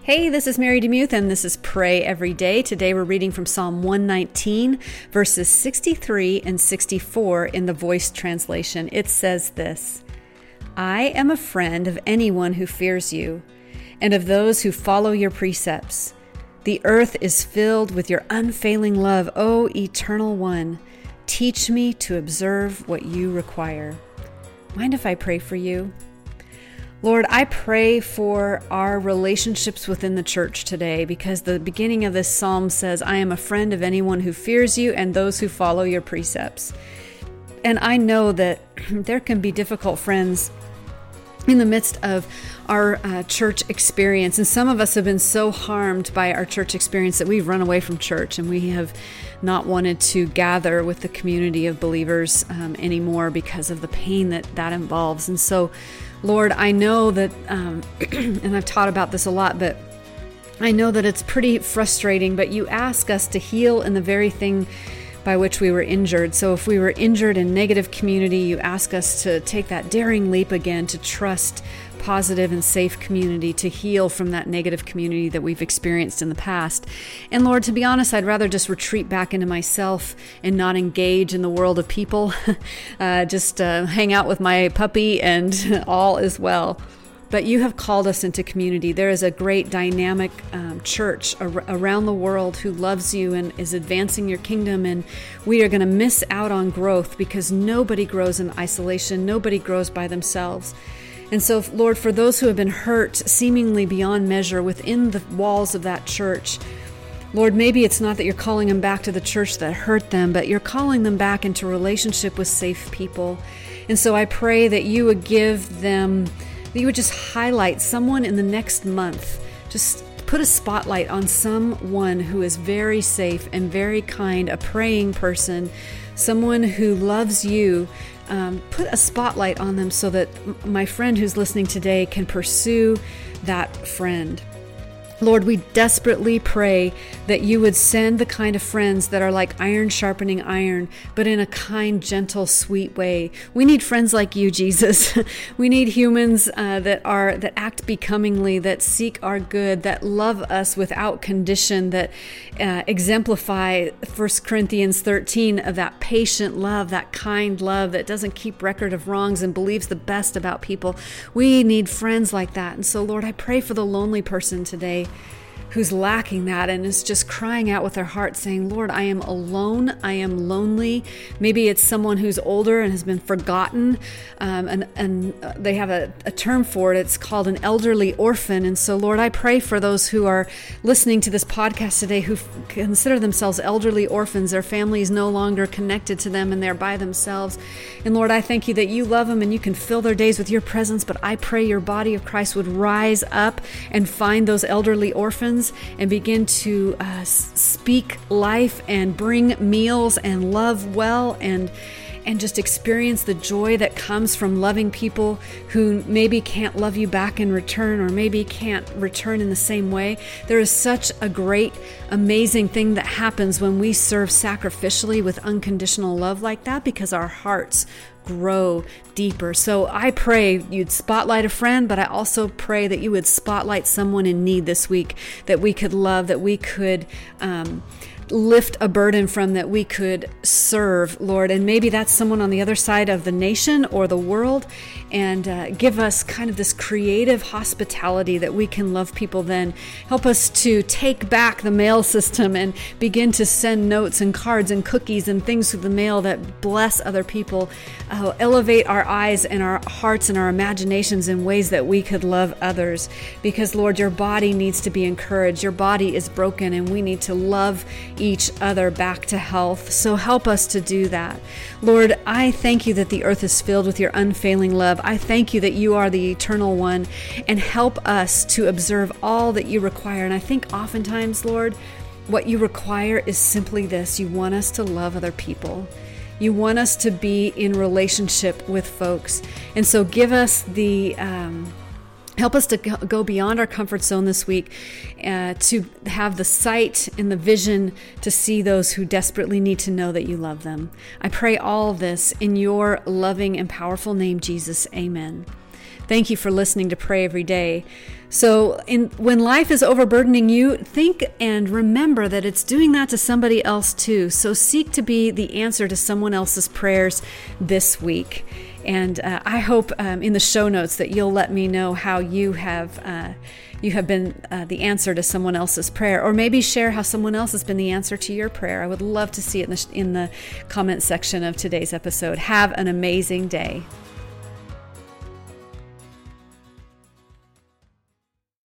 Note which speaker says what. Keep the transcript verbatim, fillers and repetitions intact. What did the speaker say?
Speaker 1: Hey, this is Mary DeMuth, and this is Pray Every Day. Today we're reading from Psalm one nineteen, verses sixty-three and sixty-four in the Voice translation. It says this: I am a friend of anyone who fears you, and of those who follow your precepts. The earth is filled with your unfailing love, O Eternal One. Teach me to observe what you require. Mind if I pray for you? Lord, I pray for our relationships within the church today, because the beginning of this psalm says, I am a friend of anyone who fears you and those who follow your precepts. And I know that there can be difficult friends in the midst of our uh, church experience. And some of us have been so harmed by our church experience that we've run away from church, and we have not wanted to gather with the community of believers um, anymore because of the pain that that involves. And so, Lord, I know that, um, and I've taught about this a lot, but I know that it's pretty frustrating, but you ask us to heal in the very thing by which we were injured. So if we were injured in negative community, you ask us to take that daring leap again, to trust positive and safe community, to heal from that negative community that we've experienced in the past. And Lord, to be honest, I'd rather just retreat back into myself and not engage in the world of people, uh, just uh, hang out with my puppy and all is well. But you have called us into community. There is a great dynamic um, church ar- around the world who loves you and is advancing your kingdom. And we are going to miss out on growth because nobody grows in isolation. Nobody grows by themselves. And so, Lord, for those who have been hurt seemingly beyond measure within the walls of that church, Lord, maybe it's not that you're calling them back to the church that hurt them, but you're calling them back into relationship with safe people. And so I pray that you would give them, that you would just highlight someone in the next month, just put a spotlight on someone who is very safe and very kind, a praying person, someone who loves you. Um, put a spotlight on them so that my friend who's listening today can pursue that friend. Lord, we desperately pray that you would send the kind of friends that are like iron sharpening iron, but in a kind, gentle, sweet way. We need friends like you, Jesus. We need humans uh, that are that act becomingly, that seek our good, that love us without condition, that uh, exemplify First Corinthians thirteen of that patient love, that kind love that doesn't keep record of wrongs and believes the best about people. We need friends like that. And so, Lord, I pray for the lonely person today who's lacking that and is just crying out with their heart saying, Lord, I am alone. I am lonely. Maybe it's someone who's older and has been forgotten. Um, and, and they have a, a term for it. It's called an elderly orphan. And so, Lord, I pray for those who are listening to this podcast today who f- consider themselves elderly orphans. Their family is no longer connected to them and they're by themselves. And Lord, I thank you that you love them and you can fill their days with your presence. But I pray your body of Christ would rise up and find those elderly orphans and begin to uh, speak life and bring meals and love well and and just experience the joy that comes from loving people who maybe can't love you back in return or maybe can't return in the same way. There is such a great, amazing thing that happens when we serve sacrificially with unconditional love like that because our hearts grow deeper. So I pray you'd spotlight a friend, but I also pray that you would spotlight someone in need this week that we could love, that we could um, lift a burden from, that we could serve, Lord. And maybe that's someone on the other side of the nation or the world, and uh, give us kind of this creative hospitality that we can love people then. Help us to take back the mail system and begin to send notes and cards and cookies and things through the mail that bless other people. Uh, elevate our eyes and our hearts and our imaginations in ways that we could love others. Because, Lord, your body needs to be encouraged. Your body is broken and we need to love each other back to health. So help us to do that. Lord, I thank you that the earth is filled with your unfailing love. I thank you that you are the eternal one, and help us to observe all that you require. And I think oftentimes, Lord, what you require is simply this. You want us to love other people. You want us to be in relationship with folks. And so give us the um, Help us to go beyond our comfort zone this week, uh, to have the sight and the vision to see those who desperately need to know that you love them. I pray all of this in your loving and powerful name, Jesus. Amen. Thank you for listening to Pray Every Day. So in, when life is overburdening you, think and remember that it's doing that to somebody else too. So seek to be the answer to someone else's prayers this week. And uh, I hope um, in the show notes that you'll let me know how you have uh, you have been uh, the answer to someone else's prayer, or maybe share how someone else has been the answer to your prayer. I would love to see it in the, in the comment section of today's episode. Have an amazing day.